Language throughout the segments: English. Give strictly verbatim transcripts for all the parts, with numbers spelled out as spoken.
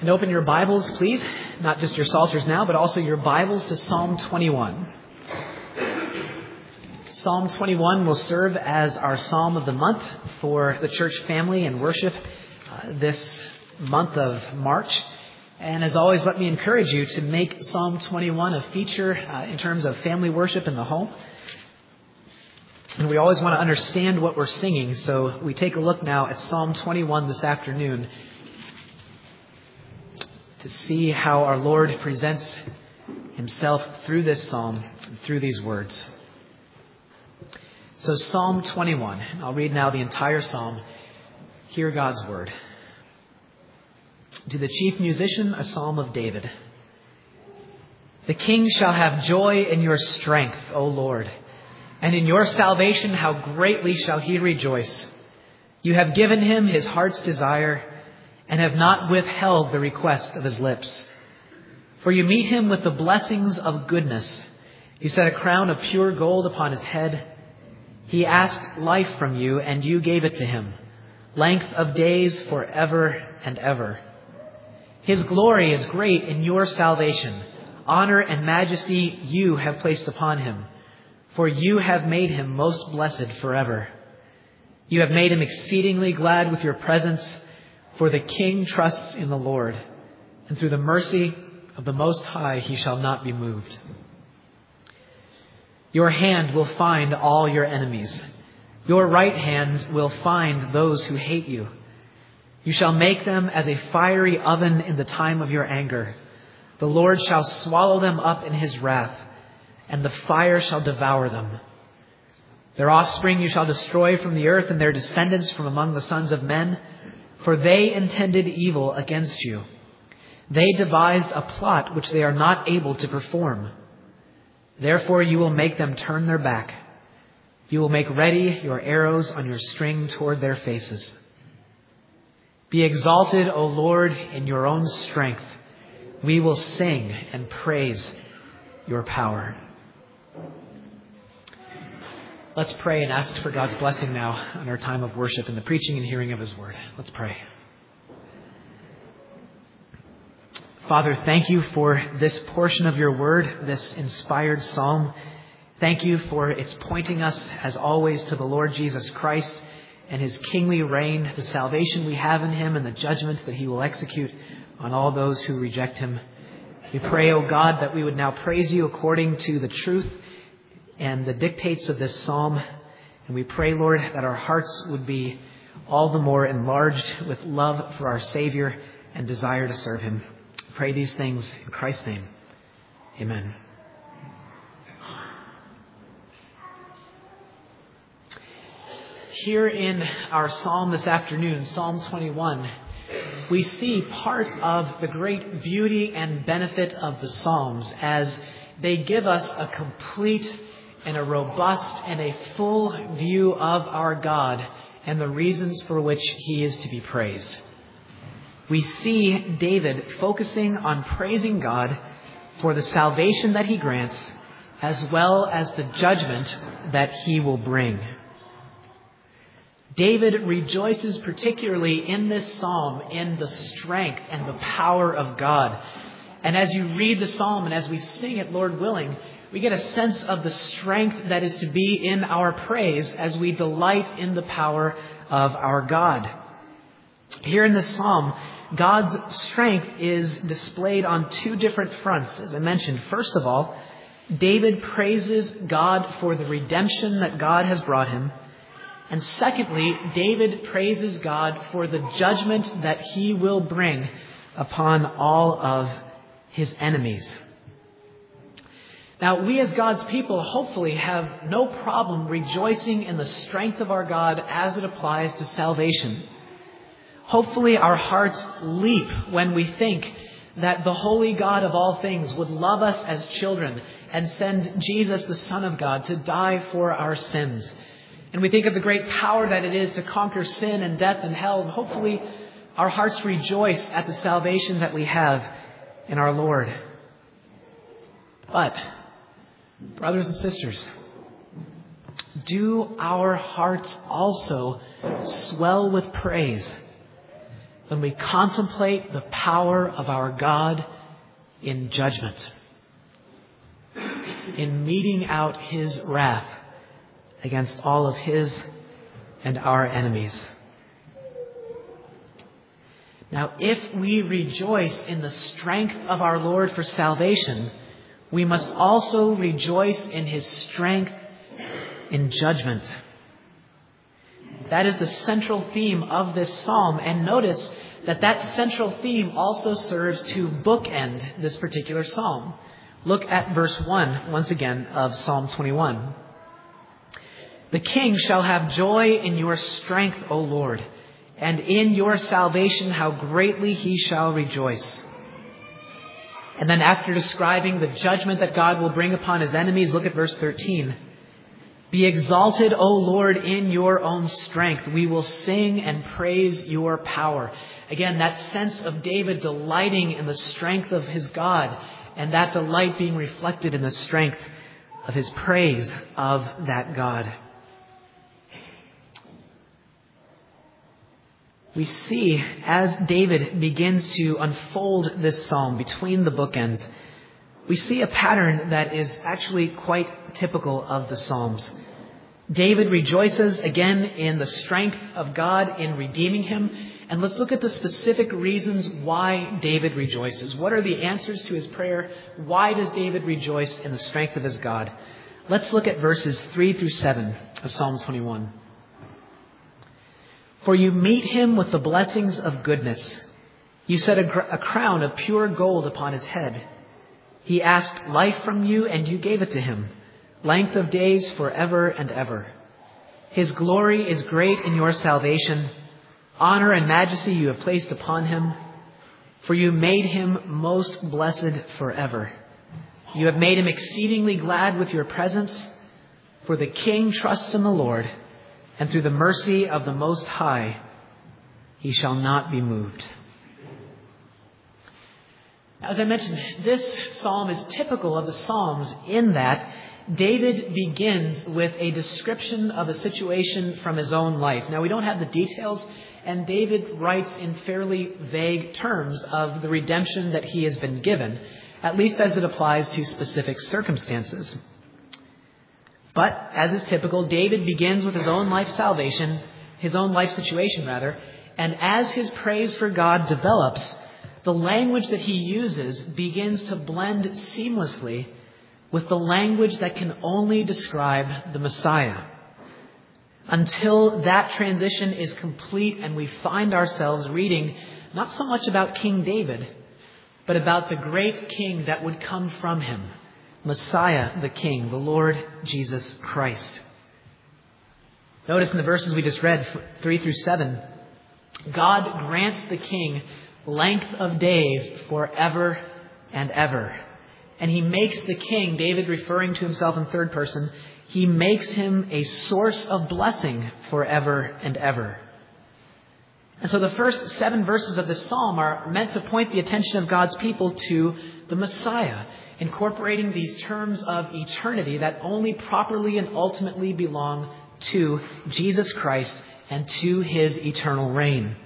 And open your Bibles, please, not just your Psalters now, but also your Bibles to Psalm twenty-one. Psalm twenty-one will serve as our Psalm of the month for the church family and worship uh, this month of March. And as always, let me encourage you to make Psalm twenty-one a feature uh, in terms of family worship in the home. And we always want to understand what we're singing, so we take a look now at Psalm twenty-one this afternoon to see how our Lord presents himself through this psalm, through these words. So Psalm twenty-one, I'll read now the entire psalm. Hear God's word. To the chief musician, a psalm of David. The king shall have joy in your strength, O Lord, and in your salvation how greatly shall he rejoice. You have given him his heart's desire, and have not withheld the request of his lips. For you meet him with the blessings of goodness. You set a crown of pure gold upon his head. He asked life from you, and you gave it to him, length of days forever and ever. His glory is great in your salvation. Honor and majesty you have placed upon him, for you have made him most blessed forever. You have made him exceedingly glad with your presence, for the king trusts in the Lord, and through the mercy of the Most High he shall not be moved. Your hand will find all your enemies. Your right hand will find those who hate you. You shall make them as a fiery oven in the time of your anger. The Lord shall swallow them up in his wrath, and the fire shall devour them. Their offspring you shall destroy from the earth, and their descendants from among the sons of men. For they intended evil against you. They devised a plot which they are not able to perform. Therefore you will make them turn their back. You will make ready your arrows on your string toward their faces. Be exalted, O Lord, in your own strength. We will sing and praise your power. Let's pray and ask for God's blessing now on our time of worship and the preaching and hearing of his word. Let's pray. Father, thank you for this portion of your word, this inspired psalm. Thank you for its pointing us, as always, to the Lord Jesus Christ and his kingly reign, the salvation we have in him and the judgment that he will execute on all those who reject him. We pray, O God, that we would now praise you according to the truth and the dictates of this psalm. And we pray, Lord, that our hearts would be all the more enlarged with love for our Savior and desire to serve him. We pray these things in Christ's name. Amen. Here in our psalm this afternoon, Psalm twenty-one, we see part of the great beauty and benefit of the Psalms as they give us a complete and a robust and a full view of our God and the reasons for which he is to be praised. We see David focusing on praising God for the salvation that he grants, as well as the judgment that he will bring. David rejoices particularly in this psalm in the strength and the power of God. And as you read the psalm and as we sing it, Lord willing, we get a sense of the strength that is to be in our praise as we delight in the power of our God. Here in this psalm, God's strength is displayed on two different fronts, as I mentioned. First of all, David praises God for the redemption that God has brought him. And secondly, David praises God for the judgment that he will bring upon all of his enemies. Now, we as God's people hopefully have no problem rejoicing in the strength of our God as it applies to salvation. Hopefully our hearts leap when we think that the holy God of all things would love us as children and send Jesus, the Son of God, to die for our sins. And we think of the great power that it is to conquer sin and death and hell. And hopefully our hearts rejoice at the salvation that we have in our Lord. But, brothers and sisters, do our hearts also swell with praise? when we contemplate the power of our God in judgment, in meting out his wrath against all of his and our enemies. Now, if we rejoice in the strength of our Lord for salvation, we must also rejoice in his strength in judgment. That is the central theme of this psalm. And notice that that central theme also serves to bookend this particular psalm. Look at verse one, once again, of Psalm twenty-one. The king shall have joy in your strength, O Lord, and in your salvation how greatly he shall rejoice. And then after describing the judgment that God will bring upon his enemies, look at verse thirteen. Be exalted, O Lord, in your own strength. We will sing and praise your power. Again, that sense of David delighting in the strength of his God, and that delight being reflected in the strength of his praise of that God. We see, as David begins to unfold this psalm between the bookends, we see a pattern that is actually quite typical of the Psalms. David rejoices again in the strength of God in redeeming him. And let's look at the specific reasons why David rejoices. What are the answers to his prayer? Why does David rejoice in the strength of his God? Let's look at verses three through seven of Psalm twenty-one. For you meet him with the blessings of goodness. You set a, gr- a crown of pure gold upon his head. He asked life from you, and you gave it to him, length of days forever and ever. His glory is great in your salvation. Honor and majesty you have placed upon him, for you made him most blessed forever. You have made him exceedingly glad with your presence, for the king trusts in the Lord, and through the mercy of the Most High, he shall not be moved. As I mentioned, this psalm is typical of the Psalms in that David begins with a description of a situation from his own life. Now, we don't have the details, and David writes in fairly vague terms of the redemption that he has been given, at least as it applies to specific circumstances. But, as is typical, David begins with his own life salvation, his own life situation rather, and as his praise for God develops, the language that he uses begins to blend seamlessly with the language that can only describe the Messiah. Until that transition is complete and we find ourselves reading not so much about King David, but about the great king that would come from him, Messiah the King, the Lord Jesus Christ. Notice in the verses we just read, three through seven, God grants the king length of days forever and ever. And he makes the king, David referring to himself in third person, he makes him a source of blessing forever and ever. And so the first seven verses of this psalm are meant to point the attention of God's people to the Messiah, incorporating these terms of eternity that only properly and ultimately belong to Jesus Christ and to his eternal reign.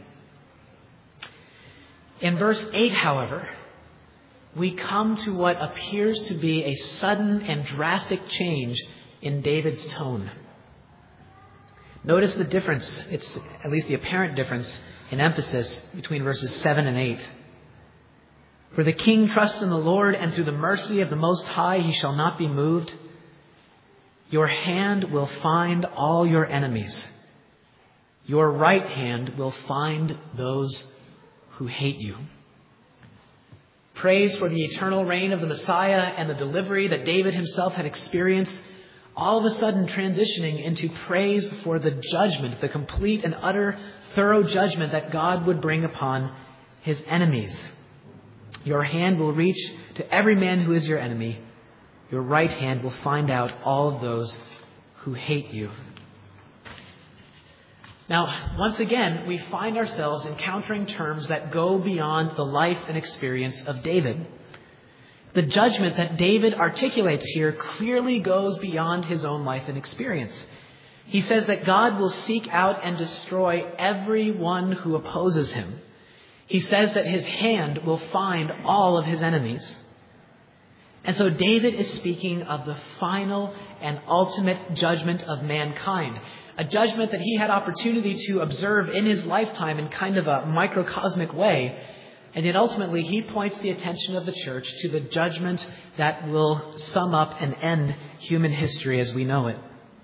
In verse eight, however, we come to what appears to be a sudden and drastic change in David's tone. Notice the difference, it's at least the apparent difference in emphasis between verses seven and eight. For the king trusts in the Lord, and through the mercy of the Most High he shall not be moved. Your hand will find all your enemies. Your right hand will find those who hate you. Praise for the eternal reign of the Messiah and the delivery that David himself had experienced, all of a sudden transitioning into praise for the judgment, the complete and utter thorough judgment that God would bring upon his enemies. Your hand will reach to every man who is your enemy. Your right hand will find out all of those who hate you. Now, once again, we find ourselves encountering terms that go beyond the life and experience of David. The judgment that David articulates here clearly goes beyond his own life and experience. He says that God will seek out and destroy everyone who opposes him. He says that his hand will find all of his enemies. And so David is speaking of the final and ultimate judgment of mankind, a judgment that he had opportunity to observe in his lifetime in kind of a microcosmic way. And yet ultimately he points the attention of the church to the judgment that will sum up and end human history as we know it.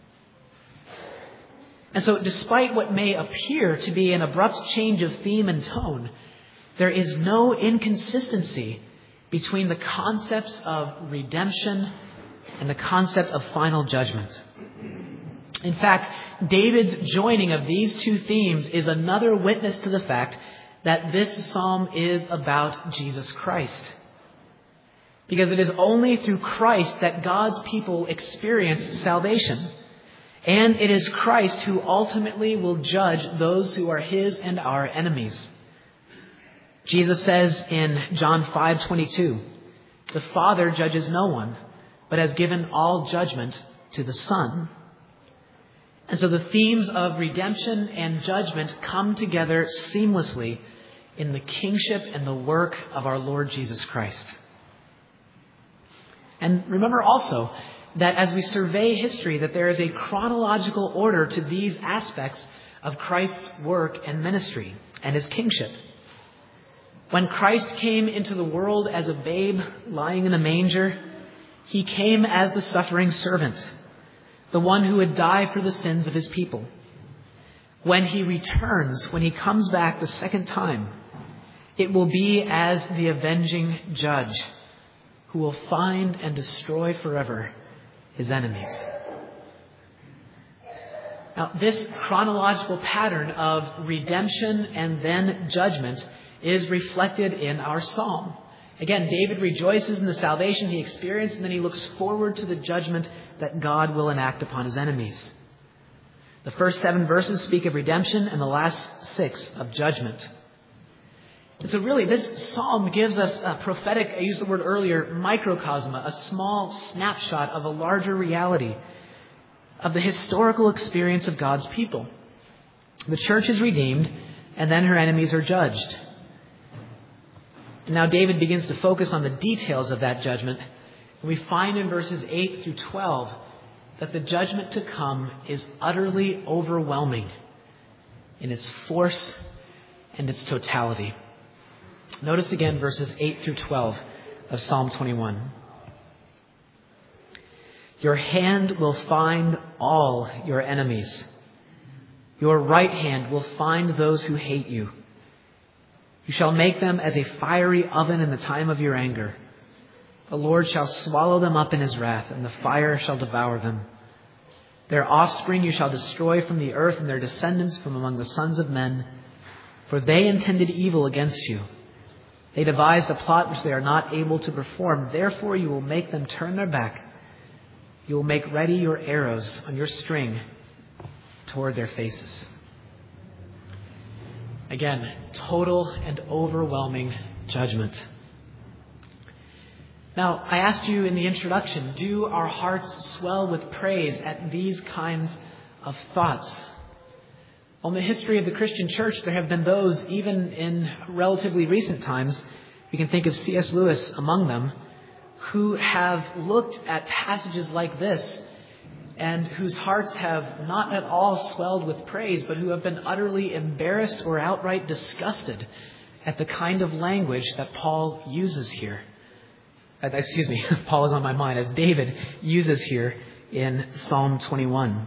And so despite what may appear to be an abrupt change of theme and tone, there is no inconsistency between the concepts of redemption and the concept of final judgment. In fact, David's joining of these two themes is another witness to the fact that this psalm is about Jesus Christ. Because it is only through Christ that God's people experience salvation. And it is Christ who ultimately will judge those who are his and our enemies. Jesus says in John five twenty-two, "The Father judges no one, but has given all judgment to the Son." And so the themes of redemption and judgment come together seamlessly in the kingship and the work of our Lord Jesus Christ. And remember also that as we survey history, that there is a chronological order to these aspects of Christ's work and ministry and his kingship. When Christ came into the world as a babe lying in a manger, he came as the suffering servant, the one who would die for the sins of his people. When he returns, when he comes back the second time, it will be as the avenging judge who will find and destroy forever his enemies. Now, this chronological pattern of redemption and then judgment is reflected in our psalm. Again, David rejoices in the salvation he experienced, and then he looks forward to the judgment that God will enact upon his enemies. The first seven verses speak of redemption, and the last six of judgment. And so really, this psalm gives us a prophetic, I used the word earlier, microcosm, a small snapshot of a larger reality of the historical experience of God's people. The church is redeemed, and then her enemies are judged. And now David begins to focus on the details of that judgment. And we find in verses eight through twelve that the judgment to come is utterly overwhelming in its force and its totality. Notice again verses eight through twelve of Psalm twenty-one. Your hand will find all your enemies. Your right hand will find those who hate you. You shall make them as a fiery oven in the time of your anger. The Lord shall swallow them up in his wrath, and the fire shall devour them. Their offspring you shall destroy from the earth, and their descendants from among the sons of men. For they intended evil against you. They devised a plot which they are not able to perform. Therefore you will make them turn their back. You will make ready your arrows on your string toward their faces. Again, total and overwhelming judgment. Now, I asked you in the introduction, do our hearts swell with praise at these kinds of thoughts? Well, in the history of the Christian church, there have been those, even in relatively recent times, we can think of C S Lewis among them, who have looked at passages like this and whose hearts have not at all swelled with praise, but who have been utterly embarrassed or outright disgusted at the kind of language that Paul uses here. Uh, excuse me, Paul is on my mind, as David uses here in Psalm twenty-one.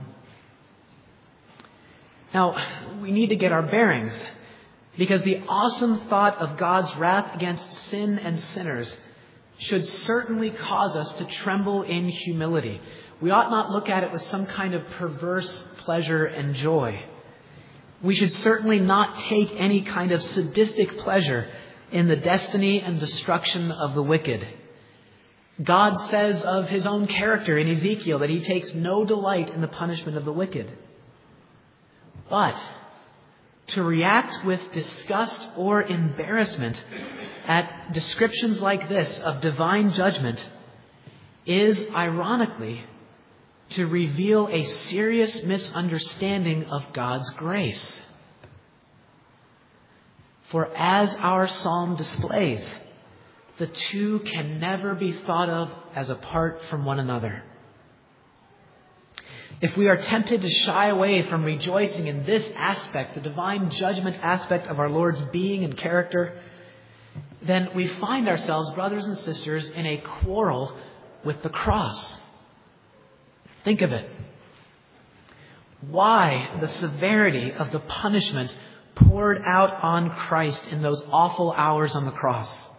Now, we need to get our bearings, because the awesome thought of God's wrath against sin and sinners should certainly cause us to tremble in humility. We ought not look at it with some kind of perverse pleasure and joy. We should certainly not take any kind of sadistic pleasure in the destiny and destruction of the wicked. God says of his own character in Ezekiel that he takes no delight in the punishment of the wicked. But to react with disgust or embarrassment at descriptions like this of divine judgment is, ironically, to reveal a serious misunderstanding of God's grace. For as our psalm displays, the two can never be thought of as apart from one another. If we are tempted to shy away from rejoicing in this aspect, the divine judgment aspect of our Lord's being and character, then we find ourselves, brothers and sisters, in a quarrel with the cross. Think of it. Why the severity of the punishment poured out on Christ in those awful hours on the cross?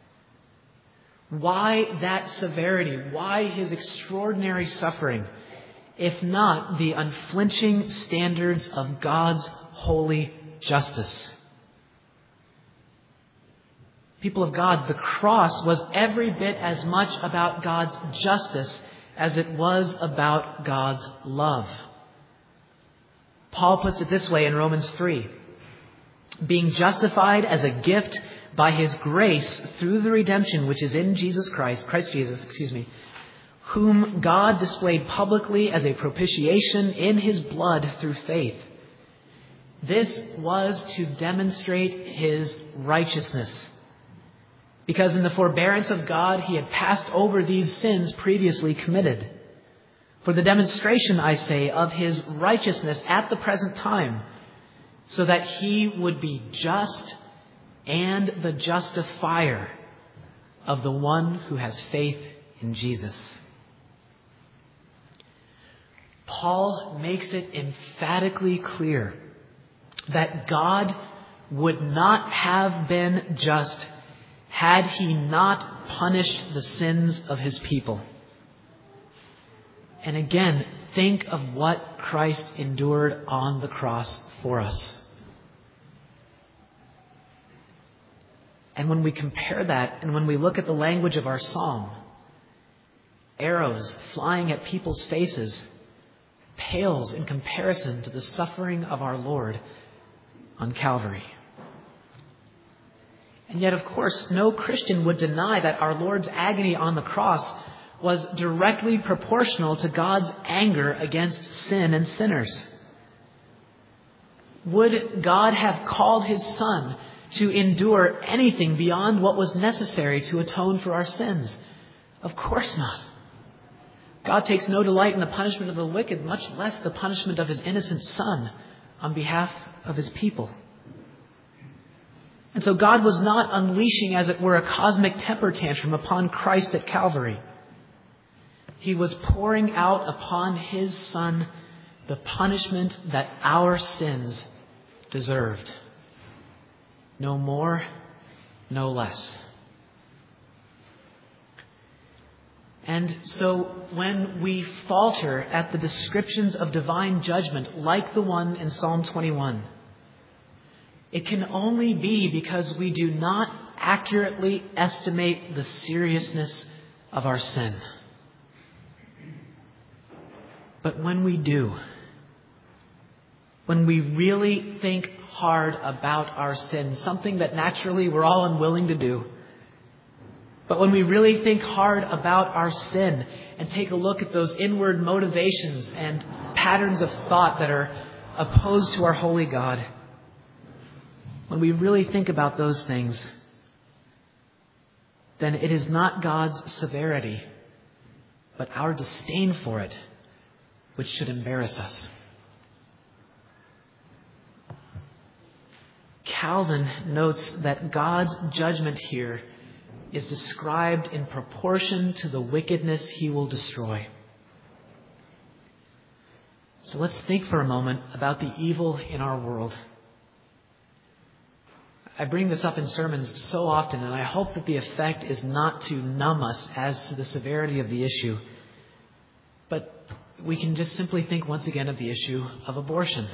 Why that severity? Why his extraordinary suffering, if not the unflinching standards of God's holy justice? People of God, the cross was every bit as much about God's justice as it was about God's love. Paul puts it this way in Romans three. Being justified as a gift by his grace through the redemption which is in Jesus Christ, Christ Jesus, excuse me, whom God displayed publicly as a propitiation in his blood through faith. This was to demonstrate his righteousness, because in the forbearance of God he had passed over these sins previously committed. For the demonstration, I say, of his righteousness at the present time, so that he would be just and the justifier of the one who has faith in Jesus. Paul makes it emphatically clear that God would not have been just had he not punished the sins of his people. And again, think of what Christ endured on the cross for us. And when we compare that, and when we look at the language of our psalm, arrows flying at people's faces pales in comparison to the suffering of our Lord on Calvary. And yet, of course, no Christian would deny that our Lord's agony on the cross was directly proportional to God's anger against sin and sinners. Would God have called his Son to endure anything beyond what was necessary to atone for our sins? Of course not. God takes no delight in the punishment of the wicked, much less the punishment of his innocent Son on behalf of his people. And so God was not unleashing, as it were, a cosmic temper tantrum upon Christ at Calvary. He was pouring out upon his Son the punishment that our sins deserved. No more, no less. And so when we falter at the descriptions of divine judgment, like the one in Psalm twenty-one, it can only be because we do not accurately estimate the seriousness of our sin. But when we do, when we really think hard about our sin, something that naturally we're all unwilling to do, but when we really think hard about our sin and take a look at those inward motivations and patterns of thought that are opposed to our holy God, when we really think about those things, then it is not God's severity, but our disdain for it, which should embarrass us. Calvin notes that God's judgment here is described in proportion to the wickedness he will destroy. So let's think for a moment about the evil in our world. I bring this up in sermons so often, and I hope that the effect is not to numb us as to the severity of the issue, but we can just simply think once again of the issue of abortion.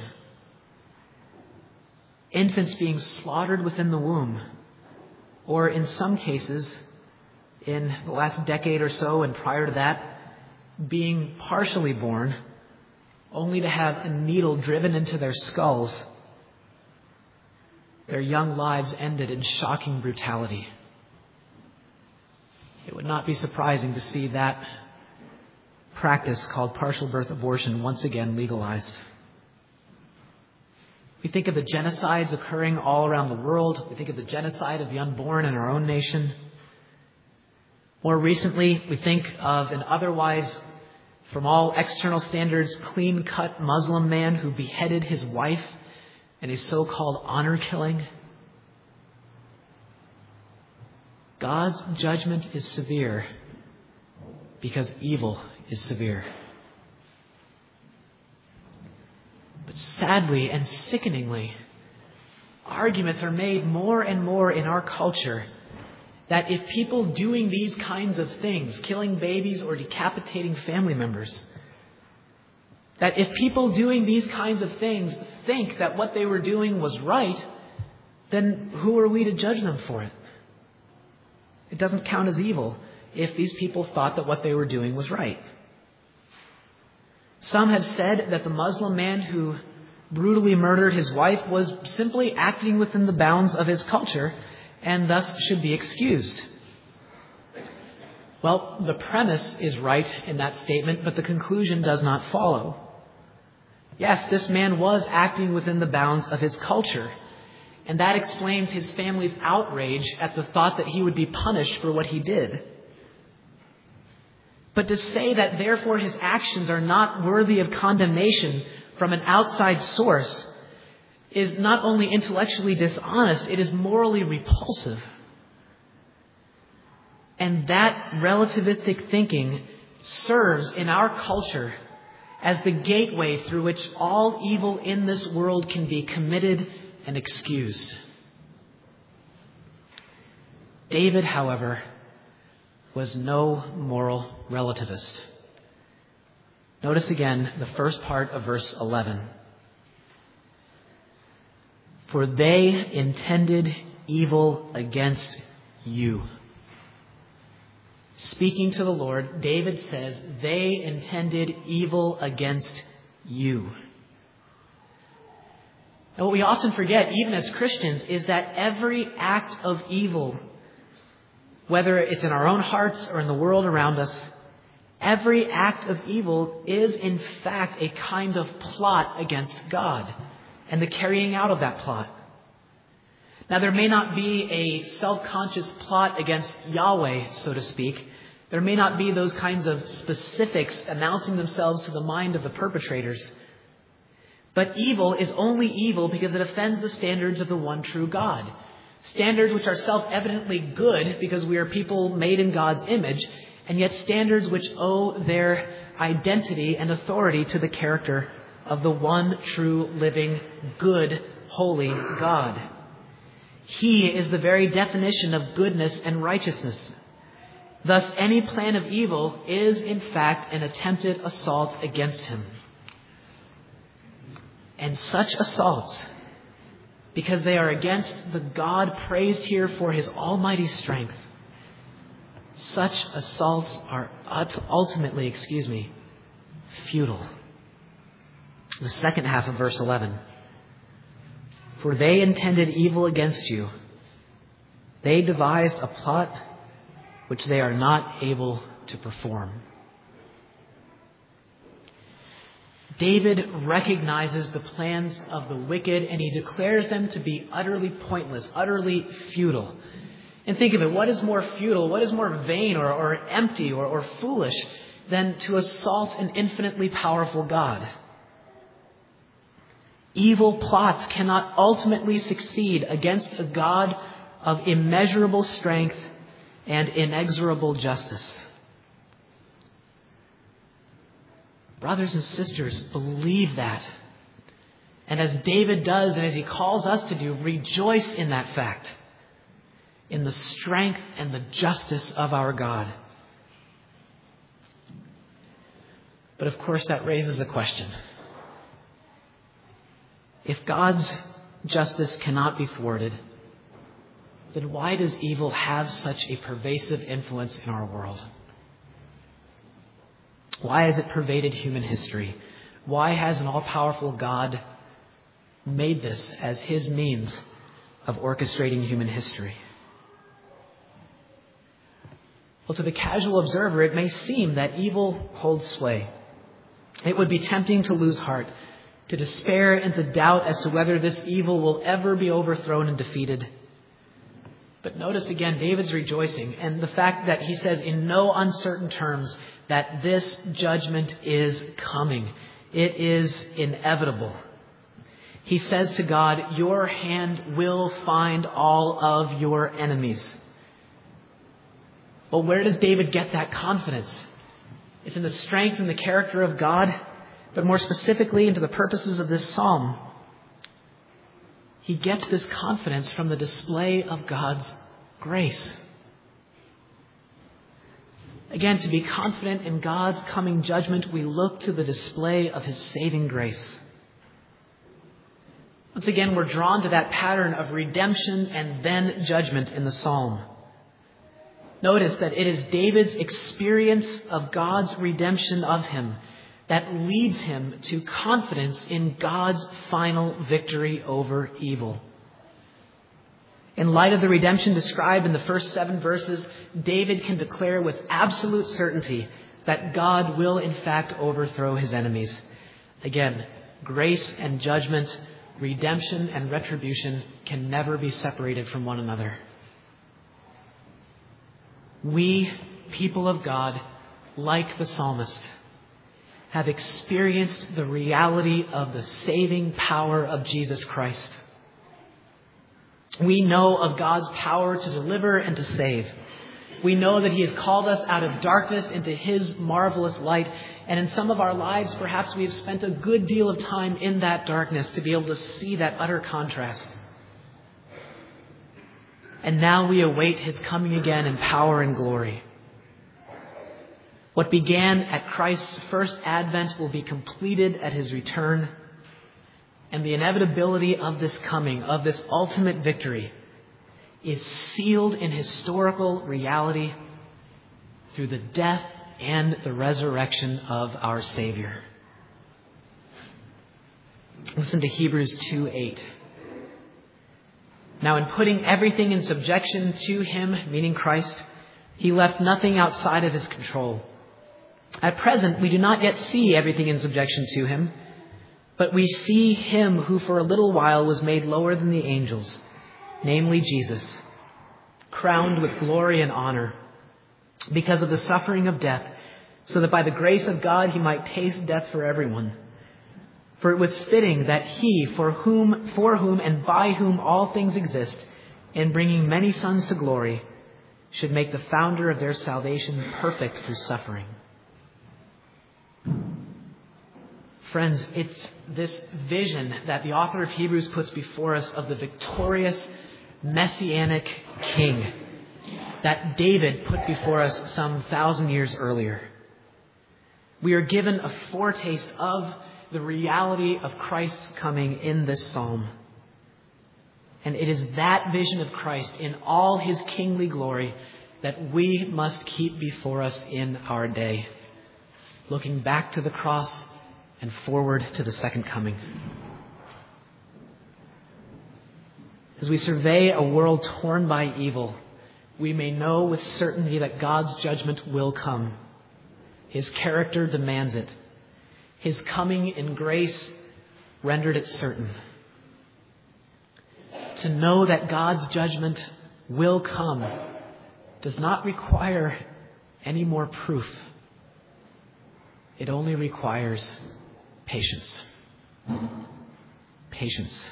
Infants being slaughtered within the womb, or in some cases, in the last decade or so and prior to that, being partially born, only to have a needle driven into their skulls, their young lives ended in shocking brutality. It would not be surprising to see that practice called partial birth abortion once again legalized. We think of the genocides occurring all around the world. We think of the genocide of the unborn in our own nation. More recently, we think of an otherwise, from all external standards, clean-cut Muslim man who beheaded his wife in a so-called honor killing. God's judgment is severe because evil is severe. But sadly and sickeningly, arguments are made more and more in our culture that if people doing these kinds of things, killing babies or decapitating family members, that if people doing these kinds of things think that what they were doing was right, then who are we to judge them for it? It doesn't count as evil if these people thought that what they were doing was right. Some have said that the Muslim man who brutally murdered his wife was simply acting within the bounds of his culture and thus should be excused. Well, the premise is right in that statement, but the conclusion does not follow. Yes, this man was acting within the bounds of his culture, and that explains his family's outrage at the thought that he would be punished for what he did. But to say that therefore his actions are not worthy of condemnation from an outside source is not only intellectually dishonest, it is morally repulsive. And that relativistic thinking serves in our culture as the gateway through which all evil in this world can be committed and excused. David, however, was no moral relativist. Notice again the first part of verse eleven. For they intended evil against you. Speaking to the Lord, David says, they intended evil against you. And what we often forget, even as Christians, is that every act of evil, whether it's in our own hearts or in the world around us, every act of evil is in fact a kind of plot against God and the carrying out of that plot. Now, there may not be a self-conscious plot against Yahweh, so to speak. There may not be those kinds of specifics announcing themselves to the mind of the perpetrators. But evil is only evil because it offends the standards of the one true God. Standards which are self-evidently good because we are people made in God's image, and yet standards which owe their identity and authority to the character of the one true, living, good, holy God. He is the very definition of goodness and righteousness. Thus, any plan of evil is, in fact, an attempted assault against him. And such assaults, because they are against the God praised here for his almighty strength, such assaults are ultimately, excuse me, futile. The second half of verse eleven. For they intended evil against you. They devised a plot which they are not able to perform. David recognizes the plans of the wicked and he declares them to be utterly pointless, utterly futile. And think of it, what is more futile, what is more vain or, or empty or, or foolish than to assault an infinitely powerful God? Evil plots cannot ultimately succeed against a God of immeasurable strength and inexorable justice. Brothers and sisters, believe that. And as David does, and as he calls us to do, rejoice in that fact, in the strength and the justice of our God. But of course, that raises a question. If God's justice cannot be thwarted, then why does evil have such a pervasive influence in our world? Why has it pervaded human history? Why has an all-powerful God made this as his means of orchestrating human history? Well, to the casual observer, it may seem that evil holds sway. It would be tempting to lose heart, to despair and to doubt as to whether this evil will ever be overthrown and defeated. But notice again David's rejoicing and the fact that he says in no uncertain terms that this judgment is coming. It is inevitable. He says to God, your hand will find all of your enemies. Well, where does David get that confidence? It's in the strength and the character of God, but more specifically into the purposes of this psalm. He gets this confidence from the display of God's grace. Again, to be confident in God's coming judgment, we look to the display of his saving grace. Once again, we're drawn to that pattern of redemption and then judgment in the psalm. Notice that it is David's experience of God's redemption of him that leads him to confidence in God's final victory over evil. In light of the redemption described in the first seven verses, David can declare with absolute certainty that God will in fact overthrow his enemies. Again, grace and judgment, redemption and retribution can never be separated from one another. We, people of God, like the psalmist, have experienced the reality of the saving power of Jesus Christ. We know of God's power to deliver and to save. We know that he has called us out of darkness into his marvelous light. And in some of our lives, perhaps we have spent a good deal of time in that darkness to be able to see that utter contrast. And now we await his coming again in power and glory. What began at Christ's first advent will be completed at his return. And the inevitability of this coming, of this ultimate victory, is sealed in historical reality through the death and the resurrection of our Savior. Listen to Hebrews two eight. Now in putting everything in subjection to him, meaning Christ, he left nothing outside of his control. At present, we do not yet see everything in subjection to him, but we see him who for a little while was made lower than the angels, namely Jesus, crowned with glory and honor because of the suffering of death, so that by the grace of God he might taste death for everyone. For it was fitting that he, for whom, for whom and by whom all things exist, in bringing many sons to glory, should make the founder of their salvation perfect through suffering. Friends, it's this vision that the author of Hebrews puts before us of the victorious messianic king that David put before us some thousand years earlier. We are given a foretaste of the reality of Christ's coming in this psalm. And it is that vision of Christ in all his kingly glory that we must keep before us in our day, looking back to the cross and forward to the second coming. As we survey a world torn by evil, we may know with certainty that God's judgment will come. His character demands it. His coming in grace rendered it certain. To know that God's judgment will come does not require any more proof. It only requires patience. Patience.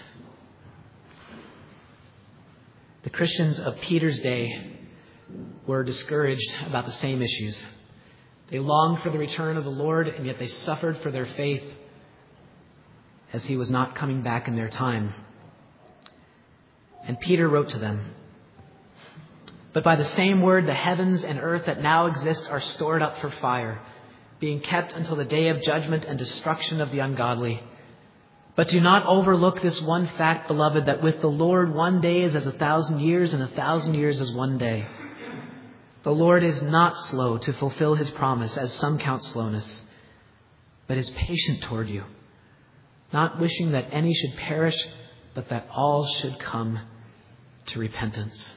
The Christians of Peter's day were discouraged about the same issues. They longed for the return of the Lord, and yet they suffered for their faith as he was not coming back in their time. And Peter wrote to them, "But by the same word, the heavens and earth that now exist are stored up for fire, being kept until the day of judgment and destruction of the ungodly. But do not overlook this one fact, beloved, that with the Lord one day is as a thousand years, and a thousand years as one day. The Lord is not slow to fulfill his promise, as some count slowness, but is patient toward you, not wishing that any should perish, but that all should come to repentance."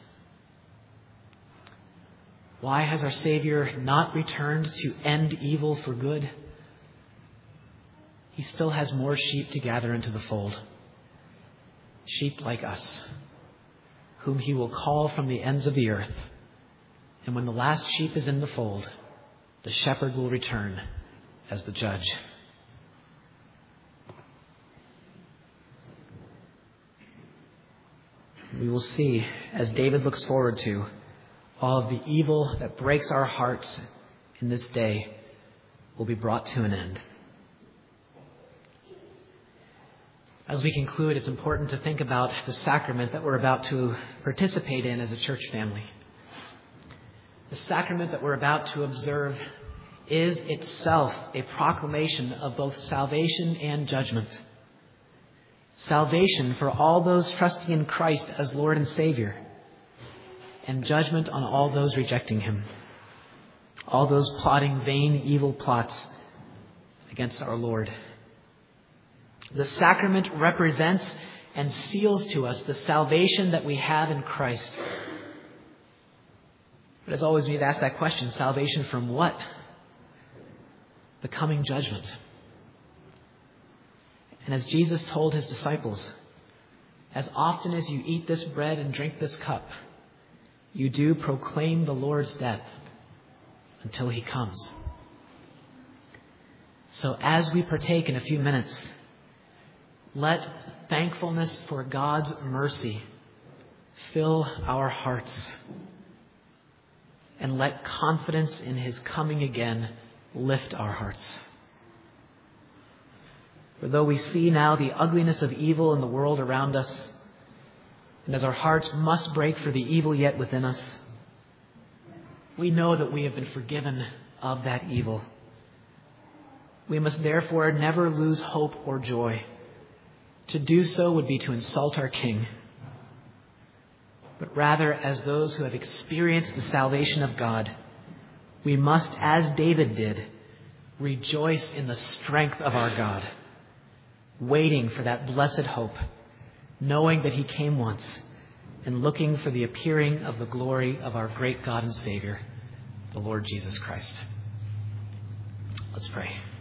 Why has our Savior not returned to end evil for good? He still has more sheep to gather into the fold. Sheep like us, whom he will call from the ends of the earth. And when the last sheep is in the fold, the shepherd will return as the judge. We will see, as David looks forward to, all of the evil that breaks our hearts in this day will be brought to an end. As we conclude, it's important to think about the sacrament that we're about to participate in as a church family. The sacrament that we're about to observe is itself a proclamation of both salvation and judgment. Salvation for all those trusting in Christ as Lord and Savior, and judgment on all those rejecting him, all those plotting vain, evil plots against our Lord. The sacrament represents and seals to us the salvation that we have in Christ. But as always, we need to ask that question, salvation from what? The coming judgment. And as Jesus told his disciples, as often as you eat this bread and drink this cup, you do proclaim the Lord's death until he comes. So as we partake in a few minutes, let thankfulness for God's mercy fill our hearts. And let confidence in his coming again lift our hearts. For though we see now the ugliness of evil in the world around us, and as our hearts must break for the evil yet within us, we know that we have been forgiven of that evil. We must therefore never lose hope or joy. To do so would be to insult our King. But rather, as those who have experienced the salvation of God, we must, as David did, rejoice in the strength of our God, waiting for that blessed hope, knowing that he came once, and looking for the appearing of the glory of our great God and Savior, the Lord Jesus Christ. Let's pray.